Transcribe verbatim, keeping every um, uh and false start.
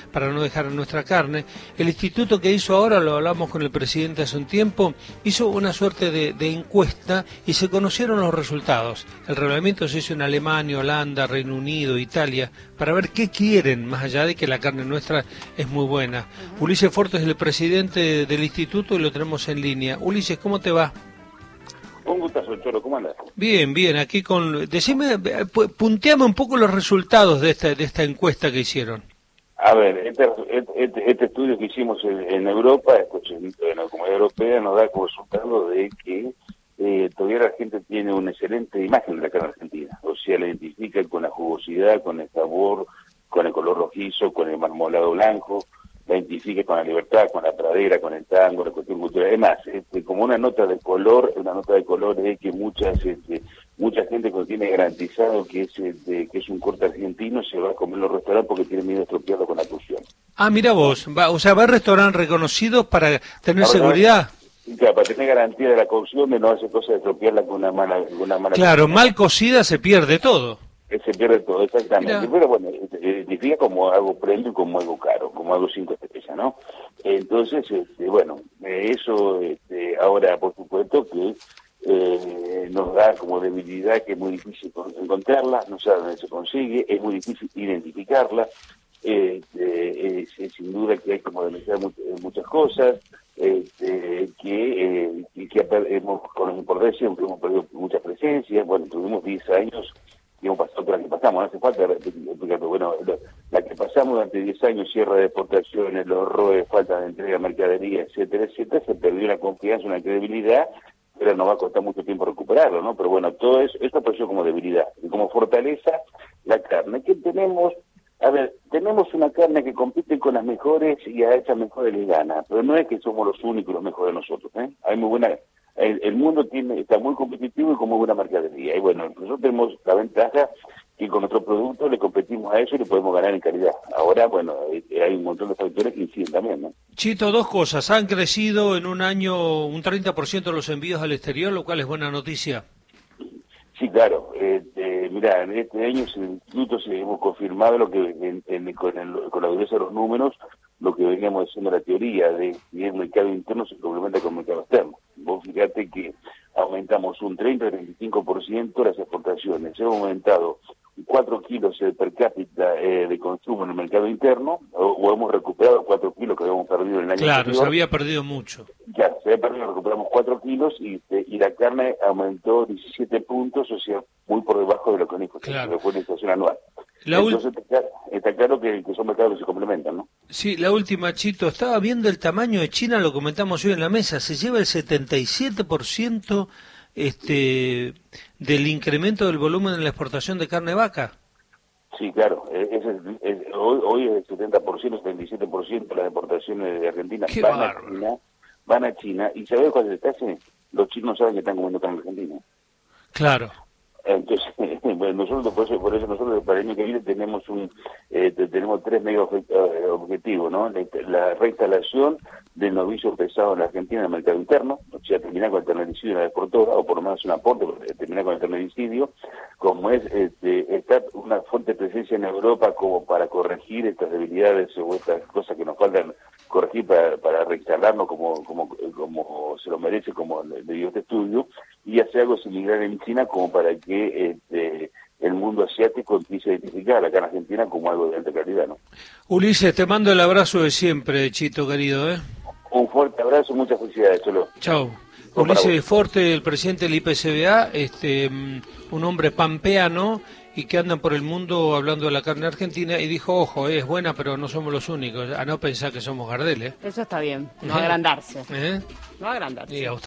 para no dejar nuestra carne. El instituto que hizo ahora, lo hablamos con el presidente hace un tiempo, hizo una suerte de, de encuesta y se conocieron los resultados. El reglamento se hizo en Alemania, Holanda, Reino Unido, Italia, para ver qué quieren, más allá de que la carne nuestra es muy buena. Uh-huh. Ulises Fortes es el presidente del instituto y lo tenemos en línea. Ulises, ¿cómo te va? Un gustazo, Cholo, ¿cómo andas? Bien, bien, aquí con... Decime, punteame un poco los resultados de esta, de esta encuesta que hicieron. A ver, este, este, este estudio que hicimos en, en Europa, en la Comunidad Europea, nos da como resultado de que eh, todavía la gente tiene una excelente imagen de la carne argentina. O sea, la identifica con la jugosidad, con el sabor, con el color rojizo, con el marmolado blanco, la identifica con la libertad, con la pradera, con el tango, la cuestión cultural. Además, este, como una nota de color, una nota de color es que muchas, este, mucha gente cuando tiene garantizado que es, este, que es un corte argentino se va a comer en los restaurantes porque tiene miedo de estropearlo con la cocción. Ah, mira vos, va, o sea, va a restaurantes reconocidos para tener Ahora, seguridad. Claro, para tener garantía de la cocción, de no hacer cosas de estropearla con una mala, con una mala Claro, cocina. mal cocida se pierde todo. Se pierde todo, exactamente. Mira. Pero bueno, identifica como algo premium, como algo caro, como algo cinco estrellas, ¿no? Entonces, este, bueno, eso este, ahora, por supuesto, que eh, nos da como debilidad que es muy difícil encontrarla, no sabe dónde se consigue, es muy difícil identificarla, eh, eh, es, sin duda que hay como denunciar muchas, muchas cosas, este, que, eh, que, que hemos, con los importes hemos perdido muchas presencias, bueno, tuvimos diez años y hemos pasado toda la que pasamos, no hace falta explicarlo. Bueno, la que pasamos durante diez años, cierre de exportaciones, los R O E, falta de entrega de mercadería, etcétera, etcétera, se perdió una confianza, una credibilidad, pero nos va a costar mucho tiempo recuperarlo, ¿no? Pero bueno, todo eso, esto apareció como debilidad, y como fortaleza, la carne. ¿Qué tenemos? A ver, tenemos una carne que compite con las mejores y a esas mejores les gana, pero no es que somos los únicos los mejores nosotros, ¿eh? Hay muy buena... El, el mundo tiene está muy competitivo y con muy buena mercadería. Y bueno, nosotros tenemos la ventaja que con nuestro producto le competimos a eso y le podemos ganar en calidad. Ahora, bueno, hay un montón de factores que inciden también, ¿no? Chito, dos cosas. Han crecido en un año un treinta por ciento los envíos al exterior, lo cual es buena noticia. Sí, claro. Este, mirá, en este año en el instituto se hemos confirmado lo que en, en, con, el, con la dureza de los números, lo que veníamos diciendo la teoría de que el mercado interno se complementa con el mercado externo. Vos fíjate que aumentamos un treinta a treinta y cinco por ciento las exportaciones, hemos aumentado cuatro kilos per cápita eh, de consumo en el mercado interno, o, o hemos recuperado cuatro kilos que habíamos perdido en el año Claro, anterior. se había perdido mucho. Ya, se había perdido, recuperamos cuatro kilos y, y la carne aumentó diecisiete puntos, o sea, muy por debajo de lo que dijo, claro. que fue la inflación anual. La Entonces está, está claro que, que son mercados que se complementan, ¿no? Sí, la última, Chito, estaba viendo el tamaño de China, lo comentamos hoy en la mesa, se lleva el setenta y siete por ciento este, del incremento del volumen en la exportación de carne de vaca. Sí, claro, es, es, es, hoy, hoy es el setenta por ciento, setenta y siete por ciento de las exportaciones de Argentina Qué van bárbaro. a China, van a China, y ¿sabés cuál es el caso? Los chinos saben que están comiendo carne argentina. Claro. Entonces, bueno, nosotros por eso, por eso nosotros para el año que viene tenemos un eh, tenemos tres medios objetivos, ¿no? La, la reinstalación del novicio pesado en la Argentina en el mercado interno, o sea, terminar con el ternéricidio en la exportora, o por lo menos un aporte, terminar con el ternéricidio, como es este, estar una fuerte presencia en Europa como para corregir estas debilidades o estas cosas que nos faltan corregir para, para reinstalarnos como, como, como se lo merece, como le dio este estudio, y hacer algo similar en China como para que este, el mundo asiático empiece a identificar a la carne argentina como algo de alta calidad, ¿no? Ulises, te mando el abrazo de siempre, Chito querido, ¿eh? Un fuerte abrazo, muchas felicidades, Cholo. Chao. Ulises Forte, el presidente del I P C B A, este, un hombre pampeano y que andan por el mundo hablando de la carne argentina, y dijo, ojo, eh, es buena, pero no somos los únicos, a no pensar que somos Gardel, ¿eh? Eso está bien, no agrandarse. ¿Eh? No agrandarse.